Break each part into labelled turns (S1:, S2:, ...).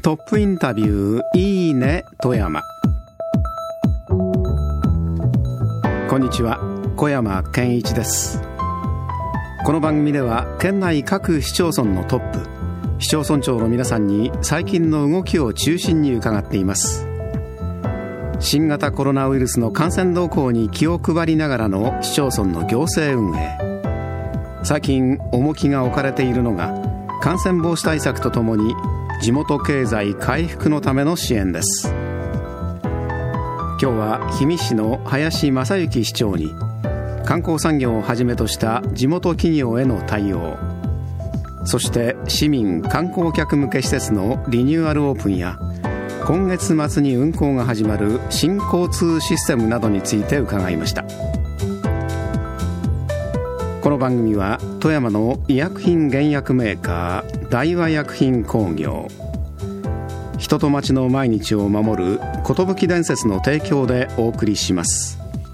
S1: トップインタビューいいね富山。こんにちは、小山健一です。この番組では県内各市町村のトップ市町村長の皆さんに最近の動きを中心に伺っています。新型コロナウイルスの感染動向に気を配りながらの市町村の行政運営、最近重きが置かれているのが感染防止対策とともに地元経済回復のための支援です。今日は氷見市の林正幸市長に観光産業をはじめとした地元企業への対応、そして市民観光客向け施設のリニューアルオープンや今月末に運行が始まる新交通システムなどについて伺いました。この番組は富山の医薬品原薬メーカー大和薬品工業、人と町の毎日を守る寿伝説の提供でお送りします。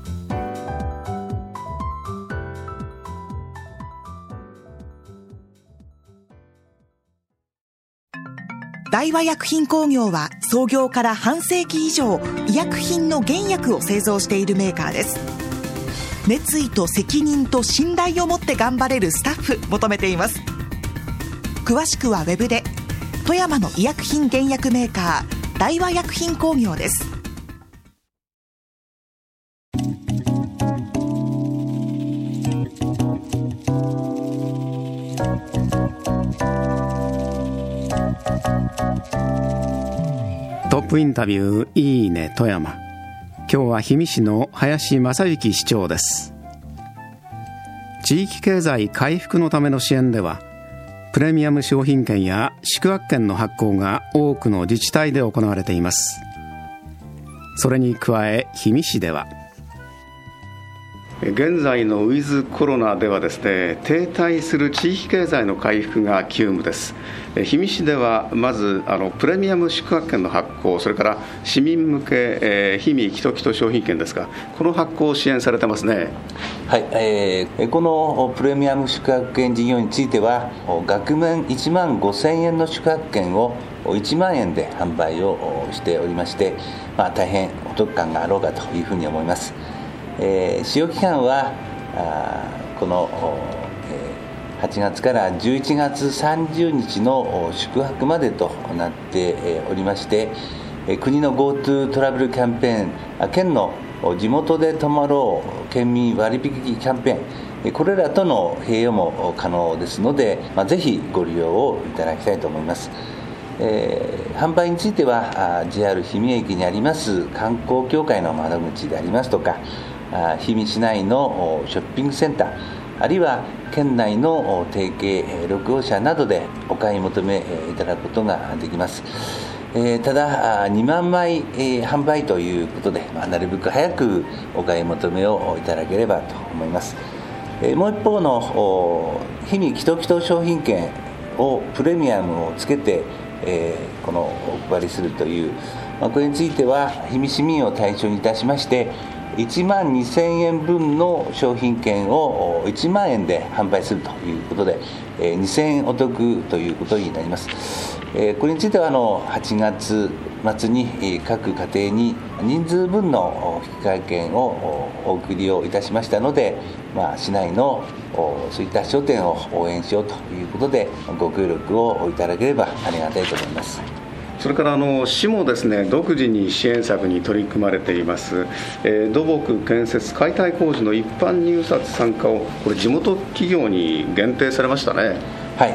S2: 大和薬品工業は創業から半世紀以上医薬品の原薬を製造しているメーカーです。熱意と責任と信頼を持って頑張れるスタッフ求めています。詳しくはウェブで富山の医薬品原薬メーカー大和薬品工業です。
S1: トップインタビューいいね富山。今日は氷見市の林正幸市長です。地域経済回復のための支援ではプレミアム商品券や宿泊券の発行が多くの自治体で行われています。それに加え氷見市では現在のウィズコロナではですね、停滞する地域経済の回復が急務です。氷見市ではまずプレミアム宿泊券の発行、それから市民向け、氷見きときと商品券ですが、この発行を支援されてますね。
S3: はい、このプレミアム宿泊券事業については額面1万5000円の宿泊券を1万円で販売をしておりまして、大変お得感があろうかというふうに思います。使用期間はこの8月から11月30日の宿泊までとなっておりまして、国の GoTo トラベルキャンペーン、県の地元で泊まろう県民割引キャンペーン、これらとの併用も可能ですので、ぜひご利用をいただきたいと思います。販売についてはJR 氷見駅にあります観光協会の窓口でありますとか、氷見市内のショッピングセンター、あるいは県内の提携6号車などでお買い求めいただくことができます。ただ2万枚販売ということで、なるべく早くお買い求めをいただければと思います。もう一方の氷見きときと商品券をプレミアムをつけてこのお配りするという、これについては氷見市民を対象にいたしまして1万2000円分の商品券を1万円で販売するということで2000円お得ということになります。これについては8月末に各家庭に人数分の引換券をお送りをいたしましたので、市内のそういった商店を応援しようということでご協力をいただければありがたいと思います。
S1: それから市もですね、独自に支援策に取り組まれています、土木建設解体工事の一般入札参加をこれ地元企業に限定されましたね。
S3: はい、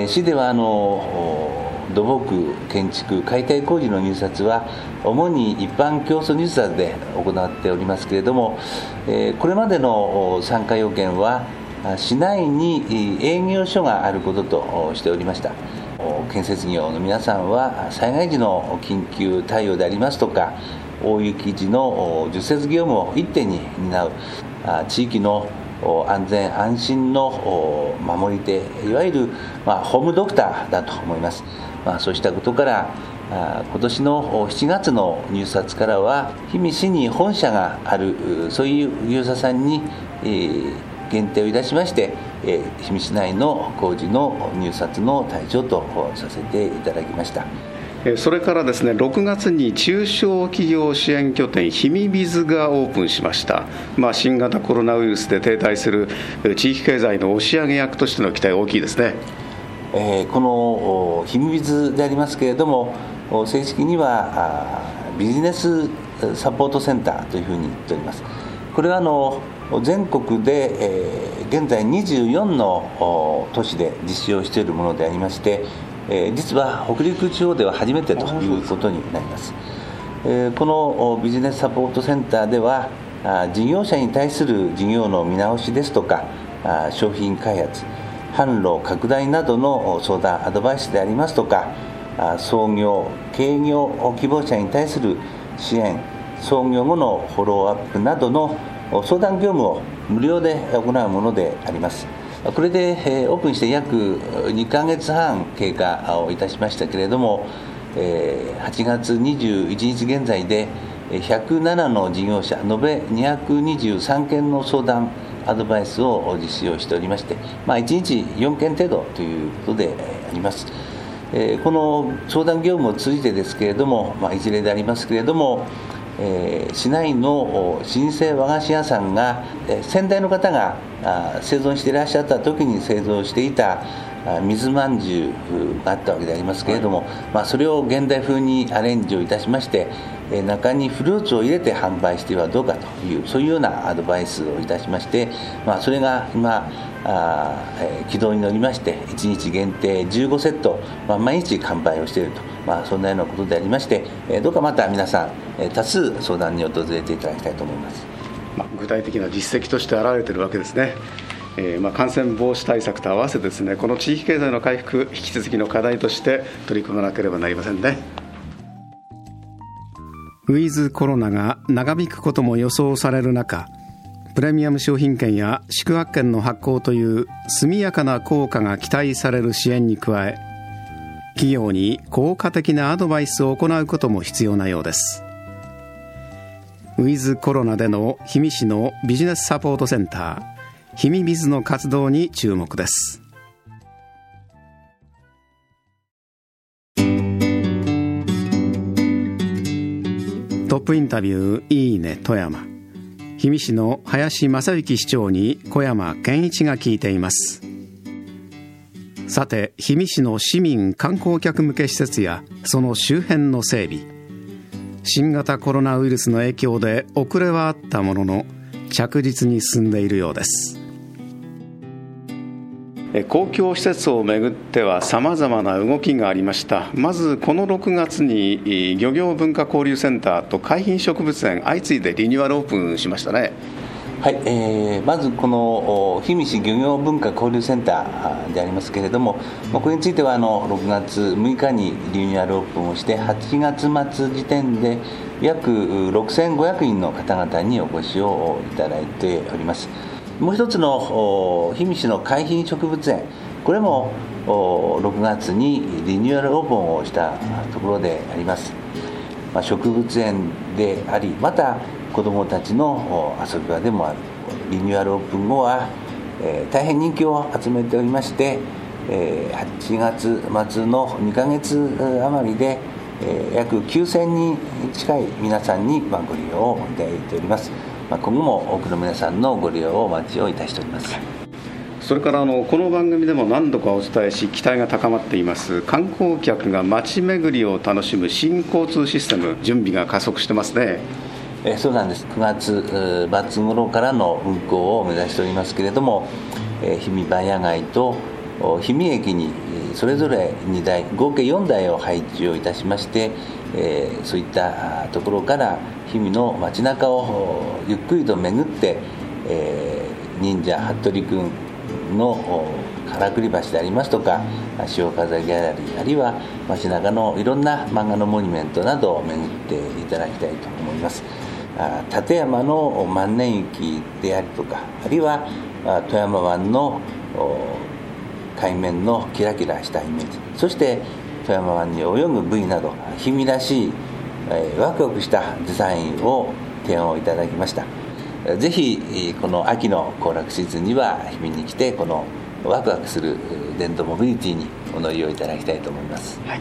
S3: 市では土木建築解体工事の入札は主に一般競争入札で行っておりますけれども、これまでの参加要件は市内に営業所があることとしておりました。建設業の皆さんは災害時の緊急対応でありますとか大雪時の除雪業務を一手に担う地域の安全安心の守り手、いわゆるホームドクターだと思います。そうしたことから今年の7月の入札からは氷見市に本社があるそういう業者さんに限定をいたしまして氷見市内の工事の入札の対象とさせていただきました。
S1: それからですね、6月に中小企業支援拠点ひみびずがオープンしました。新型コロナウイルスで停滞する地域経済の押し上げ役としての期待が大きいですね。
S3: このひみびずでありますけれども、正式にはビジネスサポートセンターというふうに言っております。これは全国で、現在24の都市で実施をしているものでありまして、実は北陸地方では初めてということになります。このビジネスサポートセンターでは事業者に対する事業の見直しですとか商品開発、販路拡大などの相談アドバイスでありますとか、創業経業希望者に対する支援、創業後のフォローアップなどの相談業務を無料で行うものであります。これでオープンして約2ヶ月半経過をいたしましたけれども、8月21日現在で107の事業者、延べ223件の相談アドバイスを実施をしておりまして、1日4件程度ということであります。この相談業務を通じてですけれども、一例でありますけれども、市内の老舗和菓子屋さんが、先代の方が製造していらっしゃった時に製造していた水まんじゅうがあったわけでありますけれども、それを現代風にアレンジをいたしまして、中にフルーツを入れて販売してはどうかという、そういうようなアドバイスをいたしまして、それが今軌道に乗りまして、1日限定15セット、毎日完売をしていると、そんなようなことでありまして、どうかまた皆さん多数相談に訪れていただきたいと思います。
S1: 具体的な実績として現れているわけですね。感染防止対策と合わせてですね、この地域経済の回復、引き続きの課題として取り組まなければなりませんね。ウィズコロナが長引くことも予想される中、プレミアム商品券や宿泊券の発行という速やかな効果が期待される支援に加え、企業に効果的なアドバイスを行うことも必要なようです。ウィズコロナでの氷見市のビジネスサポートセンターひみびずの活動に注目です。トップインタビューいいね富山。氷見市の林正幸市長に小山健一が聞いています。さて、氷見市の市民観光客向け施設やその周辺の整備、新型コロナウイルスの影響で遅れはあったものの着実に進んでいるようです。公共施設をめぐってはさまざまな動きがありました。まずこの6月に漁業文化交流センターと海浜植物園相次いでリニューアルオープンしましたね。
S3: はい、まずこの氷見市漁業文化交流センターでありますけれども、これについては6月6日にリニューアルオープンをして8月末時点で約6500人の方々にお越しをいただいております。もう一つの氷見市の海浜植物園、これも6月にリニューアルオープンをしたところであります。植物園であり、また子どもたちの遊び場でもある。リニューアルオープン後は、大変人気を集めておりまして、8月末の2ヶ月余りで、約9000人近い皆さんにご利用をいただいております。今後も多くの皆さんのご利用をお待ちをいたしております。
S1: それからこの番組でも何度かお伝えし期待が高まっています観光客が街巡りを楽しむ新交通システム、準備が加速してますね。
S3: そうなんです。9月末頃からの運行を目指しておりますけれども、氷見番屋街と氷見駅にそれぞれ2台合計4台を配置をいたしまして、そういったところから氷見の街中をゆっくりと巡って、忍者服部君のからくり橋でありますとか、潮風ギャラリー、あるいは街中のいろんな漫画のモニュメントなどを巡っていただきたいと思います。立山の万年雪であるとか、あるいは富山湾の海面のキラキラしたイメージ、そして富山湾に泳ぐブイなど氷見らしい、ワクワクしたデザインを提案をいただきました。ぜひこの秋の行楽シーズンには氷見に来て、このワクワクする電動モビリティにお乗りをいただきたいと思います。
S1: はい、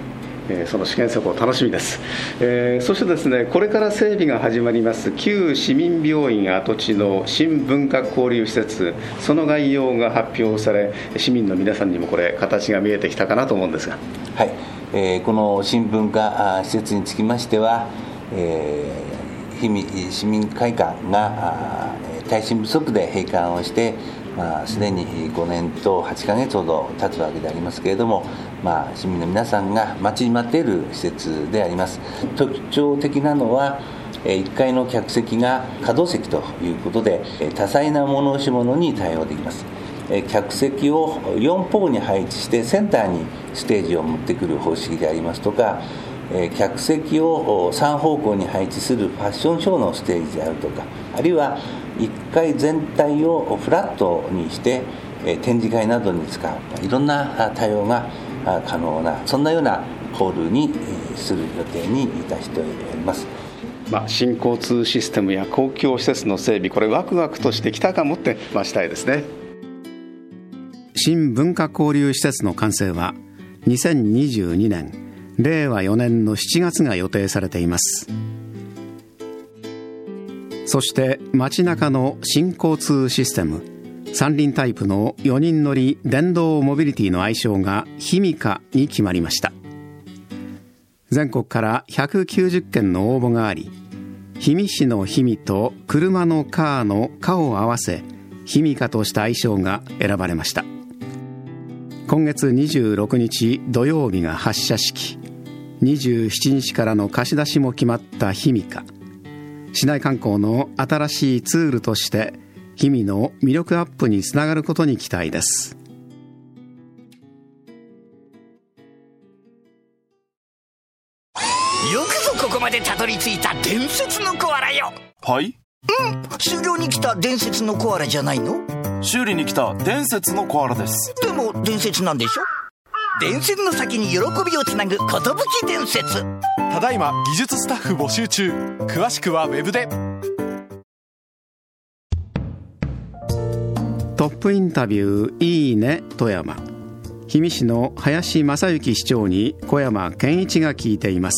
S1: その試験走行楽しみです。そしてですね、これから整備が始まります旧市民病院跡地の新文化交流施設、その概要が発表され、市民の皆さんにもこれ形が見えてきたかなと思うんですが、
S3: はい、この新文化施設につきましては、氷見市民会館が耐震不足で閉館をして、すでに5年と8ヶ月ほど経つわけでありますけれども、市民の皆さんが待ちに待っている施設であります。特徴的なのは1階の客席が可動席ということで、多彩な物押し物に対応できます。客席を4方に配置してセンターにステージを持ってくる方式でありますとか、客席を3方向に配置するファッションショーのステージであるとか、あるいは1階全体をフラットにして展示会などに使う、いろんな対応が可能な、そんなようなホールにする予定にいたしております。
S1: 新交通システムや公共施設の整備、これワクワクとして期待感を持って待ちたいですね。新文化交流施設の完成は2022年令和4年の7月が予定されています。そして街中の新交通システム、三輪タイプの4人乗り電動モビリティの愛称がひみかに決まりました。全国から190件の応募があり、氷見市の氷見と車のカーのカを合わせひみかとした愛称が選ばれました。今月26日土曜日が発車式、27日からの貸し出しも決まったひみか。市内観光の新しいツールとして氷見の魅力アップにつながることに期待です。
S4: よくぞここまでたどり着いた伝説のコアラよ。
S5: はい？
S4: 修行に来た伝説のコアラじゃないの？
S5: 修理に来た伝説のコアラです。
S4: でも伝説なんでしょ？伝説の先に喜びをつなぐ寿伝説。
S6: ただいま技術スタッフ募集中。詳しくはウェブで。
S1: トップインタビューいいね富山。氷見市の林正幸市長に小山健一が聞いています。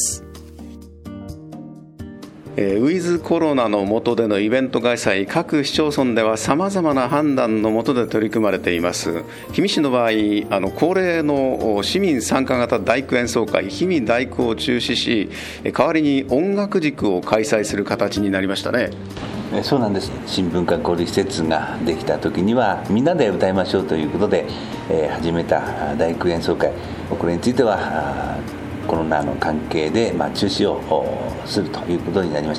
S1: ウィズコロナの下でのイベント開催、各市町村ではさまざまな判断の下で取り組まれています。氷見市の場合、恒例の市民参加型大工演奏会氷見大工を中止し、代わりに音楽塾を開催する形になりましたね。
S3: そうなんです。新文化交流施設ができた時にはみんなで歌いましょうということで、始めた大工演奏会、これについてはコロナの関係で、中止をするということになりました。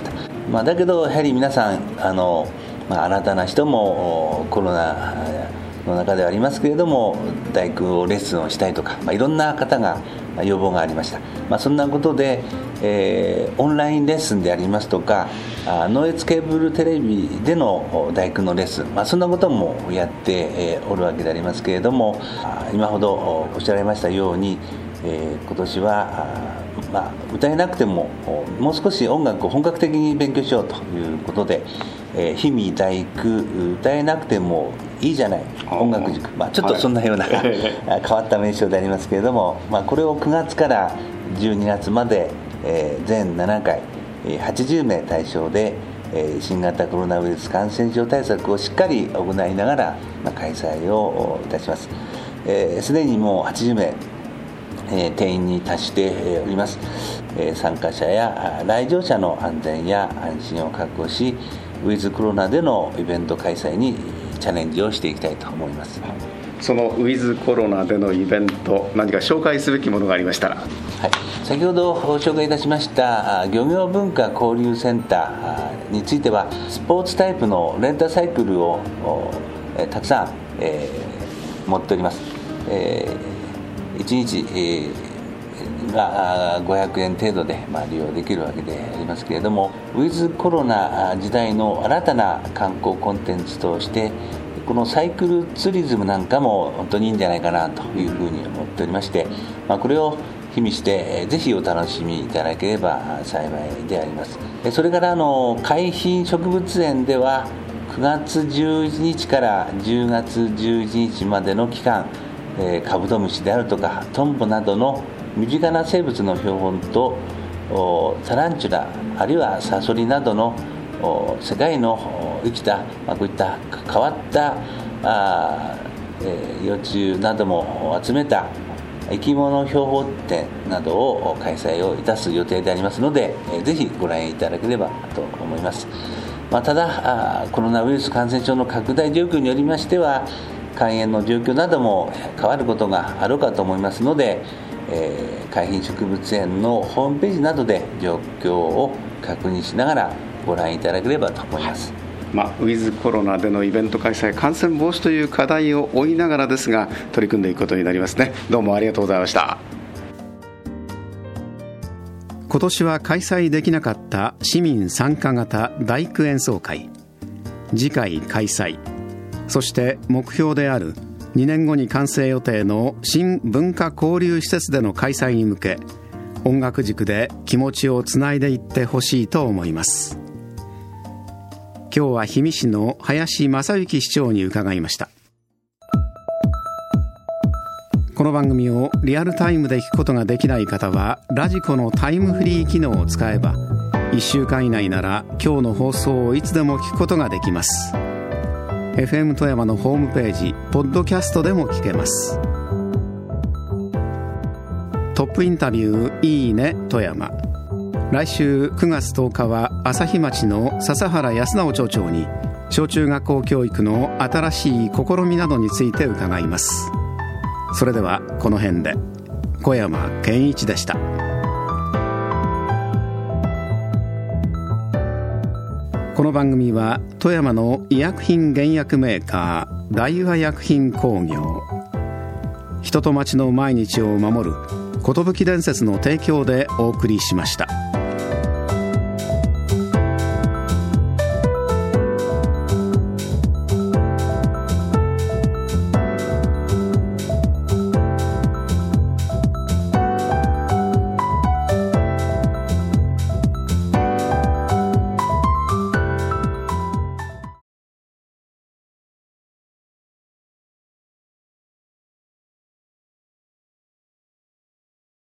S3: だけどやはり皆さん新たな人もコロナの中ではありますけれども大工をレッスンをしたいとか、いろんな方が要望がありました。そんなことで、オンラインレッスンでありますとかノイズケーブルテレビでの大工のレッスン、そんなこともやっておるわけでありますけれども、今ほどおっしゃられましたように今年は歌えなくてももう少し音楽を本格的に勉強しようということで、氷見大工歌えなくてもいいじゃない音楽塾、ちょっとそんなような、変わった名称でありますけれども、これを9月から12月まで、全7回80名対象で新型コロナウイルス感染症対策をしっかり行いながら開催をいたします。すでにもう80名定員に達しております。参加者や来場者の安全や安心を確保し、ウィズコロナでのイベント開催にチャレンジをしていきたいと思います。
S1: そのウィズコロナでのイベント、何か紹介すべきものがありましたら。
S3: 先ほど紹介いたしました漁業文化交流センターについてはスポーツタイプのレンタサイクルをたくさん、持っております。1日、が500円程度で、利用できるわけでありますけれども、ウィズコロナ時代の新たな観光コンテンツとしてこのサイクルツーリズムなんかも本当にいいんじゃないかなというふうに思っておりまして、これを氷見してぜひお楽しみいただければ幸いであります。それから海浜植物園では9月11日から10月11日までの期間、カブトムシであるとかトンボなどの身近な生物の標本とタランチュラあるいはサソリなどの世界の生きた、こういった変わった幼虫なども集めた生き物標本展などを開催をいたす予定でありますので、ぜひご覧いただければと思います。ただコロナウイルス感染症の拡大状況によりましては肝炎の状況なども変わることがあろうかと思いますので、海浜植物園のホームページなどで状況を確認しながらご覧いただければと思います。
S1: ウィズコロナでのイベント開催、感染防止という課題を追いながらですが取り組んでいくことになりますね。どうもありがとうございました。今年は開催できなかった市民参加型大工演奏会、次回開催、そして目標である2年後に完成予定の新文化交流施設での開催に向け、音楽軸で気持ちをつないでいってほしいと思います。今日は氷見市の林正幸市長に伺いました。この番組をリアルタイムで聞くことができない方はラジコのタイムフリー機能を使えば1週間以内なら今日の放送をいつでも聞くことができます。 FM 富山のホームページポッドキャストでも聞けます。トップインタビューいいね富山、来週9月10日は朝日町の笹原康直町長に小中学校教育の新しい試みなどについて伺います。それではこの辺で。小山健一でした。この番組は富山の医薬品原薬メーカー大和薬品工業、人と町の毎日を守る寿伝説の提供でお送りしました。